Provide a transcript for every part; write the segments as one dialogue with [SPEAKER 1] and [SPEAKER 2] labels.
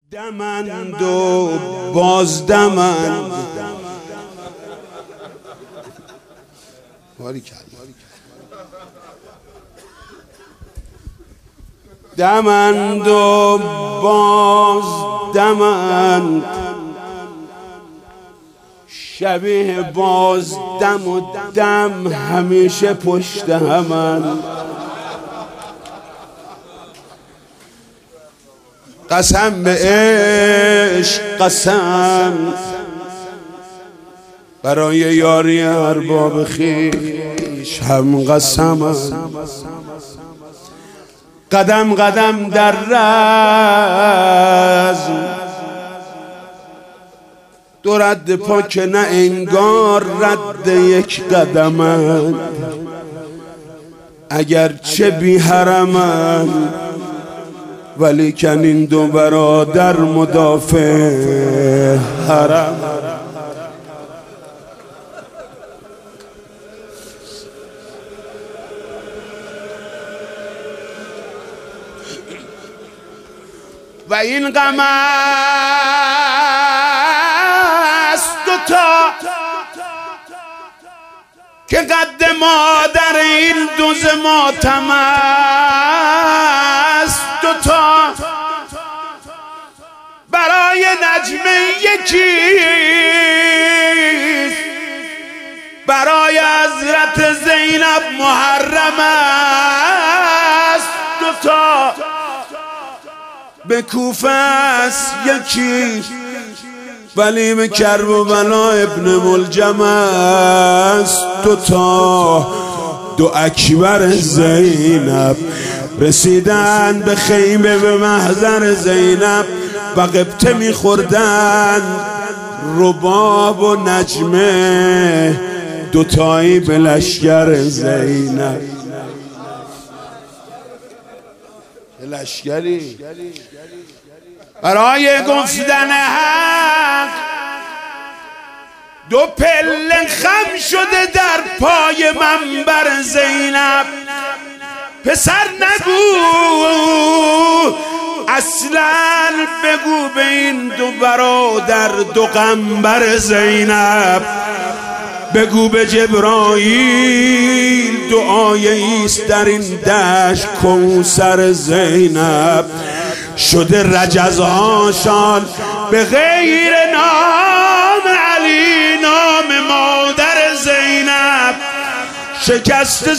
[SPEAKER 1] دمند و بازدمند دمند و بازدمند شبیه بازدم و دم همیشه پشت همند. قسم به عشق قسم برای یاری ارباب خویش هم قسمم. قدم قدم در رزم دو رد پا که نه انگار رد یک قدمند. اگرچه بی حرمند ولیکن این دو برادر مدافع حرم. و این غم است دوتا که قد مادر این دوز ماتم است. دوتا برای نجمه یکیست، برای حضرت زینب محرم است. دوتا به کوفه است یکی ولی به کربلا ابن ملجم است. دوتا دو اکبر زینب رسیدن به خیمه به محضر زینب و قبطه میخوردن رباب و نجمه دوتایی به لشگر زینب. لشگری برای گفتن حق دو پله خم شده در پای منبر زینب. پسر نگو اصلا بگو به این دو برادر دو غمبر زینب. بگو به جبرائیل دعای ایست در این دشت کوثر زینب. شده رجزهاشان به غیر نام علی نام مادر زینب. شکست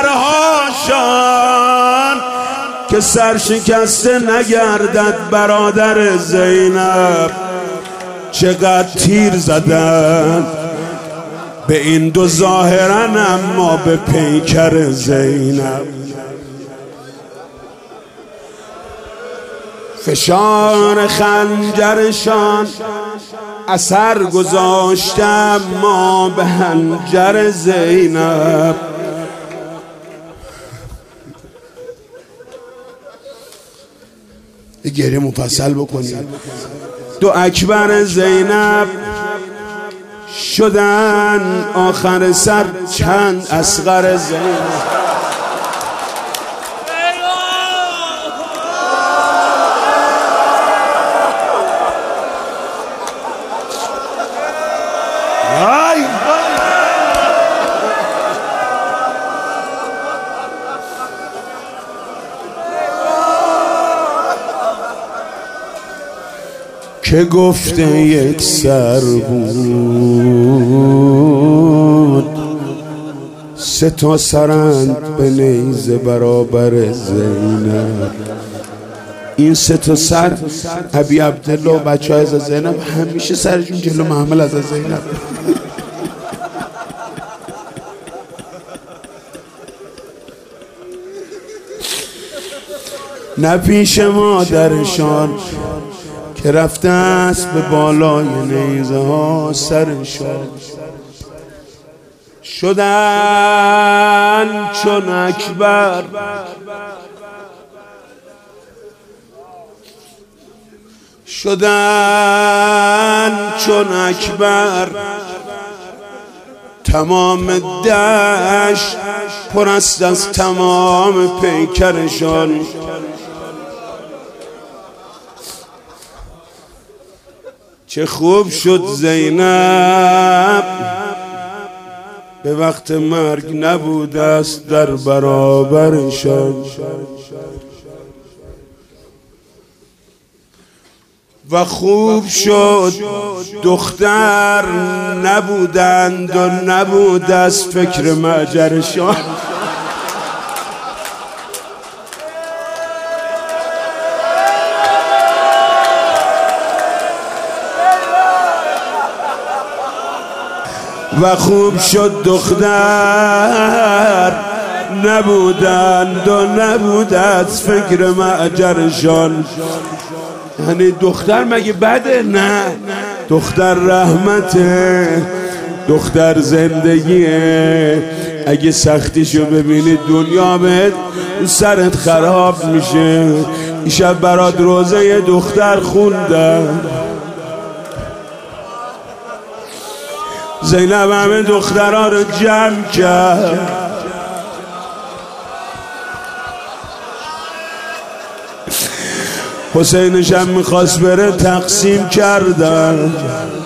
[SPEAKER 1] سرهاشان که سر شکسته نگردد برادر زینب. چقدر تیر زدن به این دو ظاهرن اما به پیکر زینب. فشار خنجرشان اثر گذاشته اما به حنجر زینب. گریه مفصل بکنید. دو اکبر زینب شدن آخر سر چند اصغر زینب. که گفته یک سر بود سه تا سرند به نیزه برابر زینب. این سه تا سر ابی عبدالله و بچه های از زینب همیشه سرشون جلو محمل از زینب. نه پیش مادرشان که رفته است به بالای نیزه ها سرشان. شدن چون اکبر شدن چون اکبر. تمام دشت پر است از تمام پیکرشان. چه خوب شد زینب به وقت مرگ نبوده است در برابرشان، و خوب شد دختر نبودند و نبود از فکر مهجرشان. و خوب شد دختر نبودند و نبود از فکر مهجرشان. یعنی دختر مگه بده؟ نه، دختر رحمته، دختر زندگیه. اگه سختیشو ببینی دنیا بهت سرت خراب میشه. این شب برات روزه دختر خوندم. زینب همه دخترها رو جمع کرد، حسینش هم میخواست بره تقسیم کردن.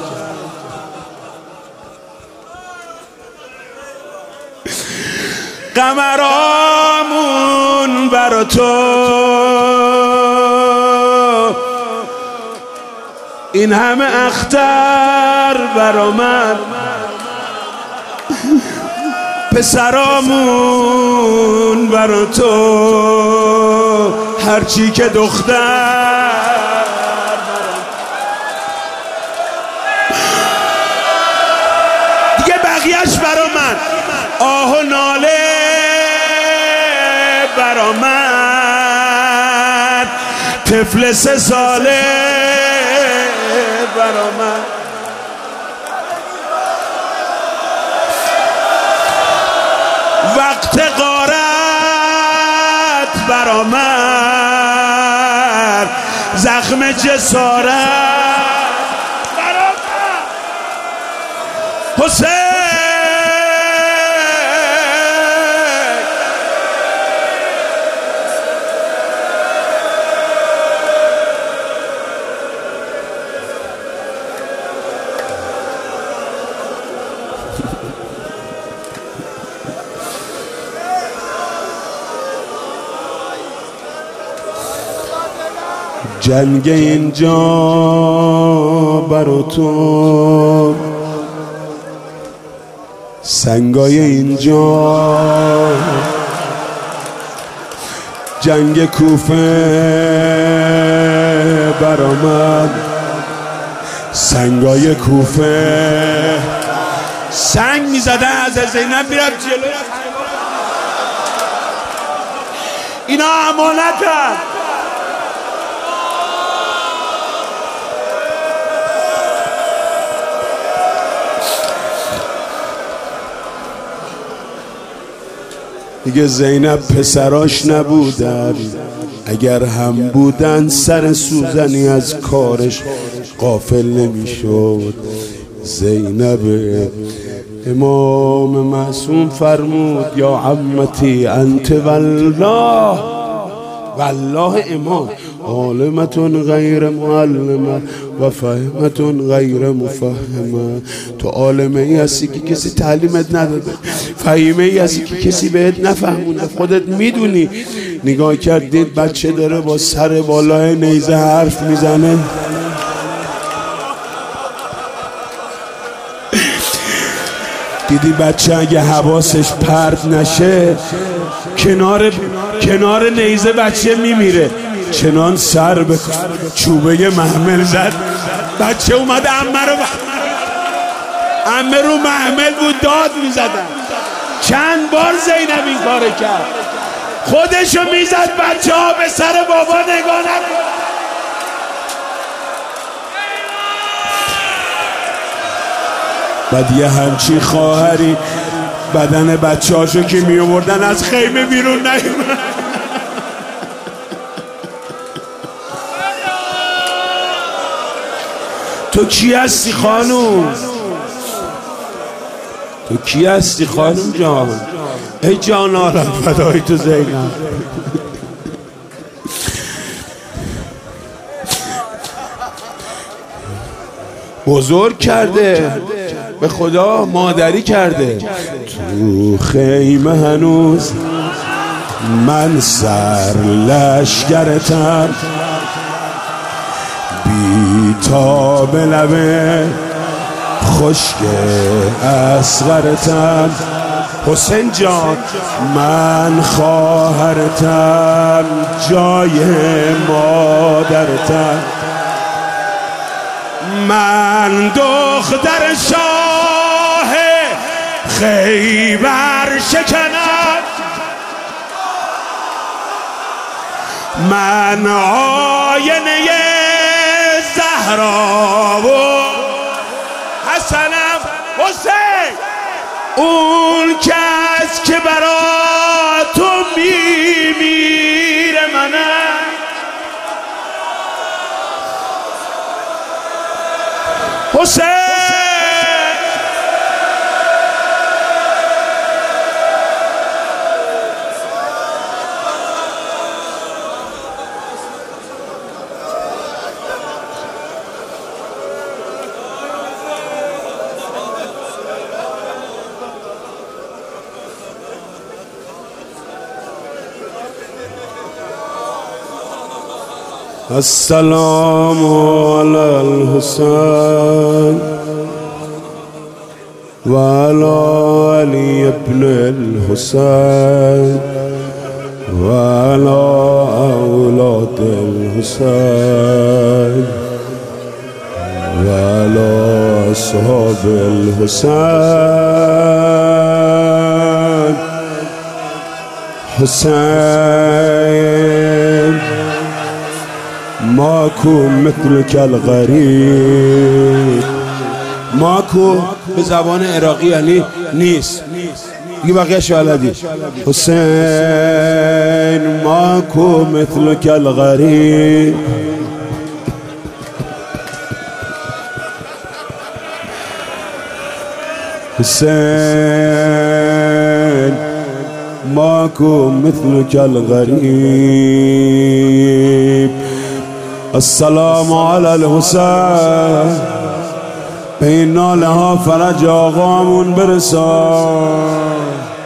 [SPEAKER 1] قمرامون برا تو این همه اختر برا من، پسرامون برا تو هرچی که دختر. دیگه بقیهش برا من، آه و ناله برا من، طفل 3 ساله برا من. وقت غارت برا من، زخم جسارت برا من. حسین جنگ اینجا برا تو، سنگای اینجا، جنگ کوفه برا من، سنگای کوفه. سنگ میزدن از زینب میرفت جلو. اینا امانتن. دیگه زینب پسراش نبودن، اگر هم بودن سر سوزنی از کارش غافل نمیشد. زینب امام معصوم فرمود یا عمتی انت والله، والله امام عالمتون غیر معلمه و فهمتون غیر مفهمه. تو عالمه ای هستی که کسی تعلیمت نداده، فهیمه ای هستی که کسی بهت نفهمونه، خودت میدونی. نگاه کردید بچه داره با سر بالای نیزه حرف میزنه، دیدی بچه اگه حواسش پرت نشه کنار نیزه بچه میمیره. چنان سر به چوبه محمل زد، بچه اومد عمه رو محمل بود داد میزدن. چند بار زینب این کار کرد، خودشو میزد، بچه ها به سر بابا نگاه نکن. بعد یه همچین خواهری بدن بچه هاشو که می آوردن از خیمه بیرون نیومد. تو کی هستی خانوم؟ تو کی هستی خانوم جان؟ ای جان آرم فدای تو زینب. بزرگ کرده، به خدا مادری کرده. تو خیمه هنوز من سر لشکرتم، بی تاب لبه خشک اصغرتم. حسین جان من خواهرتم، جای مادرتم. من دختر شاه خیبر شکنم، من آینه زهرا و حسنم. حسین اون کس که برا تو میمیره منم. حسین السلام علی الحسین و علی علی ابن الحسین و علی اولاد الحسین و علی اصحاب الحسین. حسین ماکو مثلک الغریب. ماکو به زبان عراقی یعنی نیست، دیگه بقیه‌اش بلدی. حسین ماکو مثلک الغریب. حسین ماکو مثلک الغریب. السلام علی الحسین، به این ناله ها فرج آقامون برسان.